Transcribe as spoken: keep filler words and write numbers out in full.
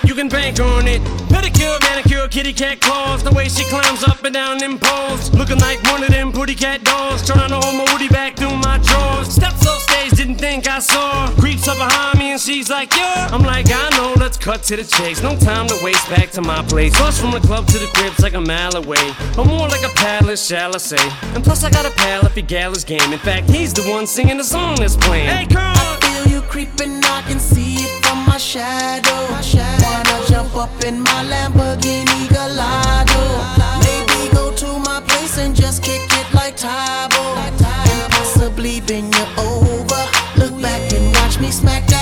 you can bank on it. Pedicure, manicure, kitty cat claws. The way she climbs up and down them poles, looking like one of them pretty cat dolls. Trying to hold my woody back through my drawers. Steps off stage, didn't think I saw. Creeps up behind me and she's like, yeah. I'm like, I know, let's cut to the chase. No time to waste, back to my place. Bus from the club to the crib's like a mile away, or more like a palace, shall I say. And plus I got a pal if he gal is game. In fact, he's the one singing the song that's playing. Hey girl, I feel you creeping, I can see it from my shadow. My shadow. Wanna jump up in my Lamborghini Gallardo. Maybe go to my place and just kick it like Tybo, and possibly bend you over. Look back and watch me smack that